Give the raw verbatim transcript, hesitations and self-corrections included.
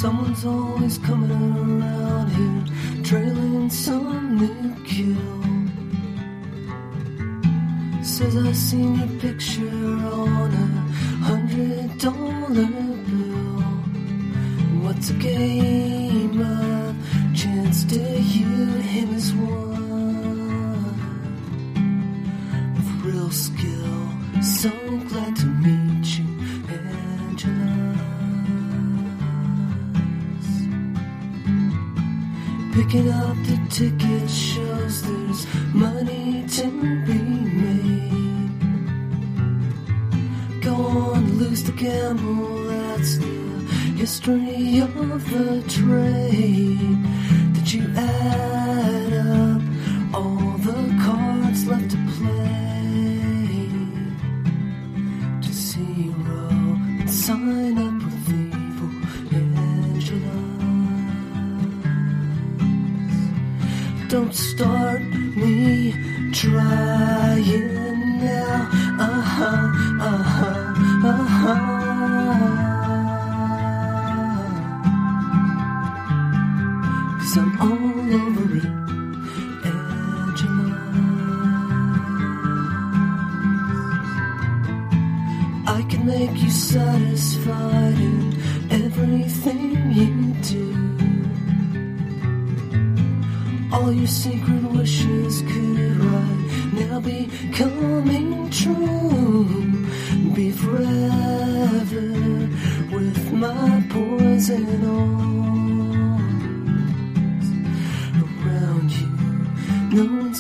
Someone's always coming around here, trailing some new kill. Says I seen your picture on a hundred dollar bill. What's a game of chance to you? Him is one with real skill. So glad to meet you, Angela. Picking up the ticket shows there's money to be made. Go on, lose the gamble, that's the history of the trade. Did you add up all the cards left to play to zero and sign up with evil Angela? Don't start me trying now. Uh-huh, uh-huh, uh-huh. Cause I'm all over it, Angela. I can make you satisfied in everything you do. All your secret wishes could right now be coming true. Be forever with my poison arms around you. No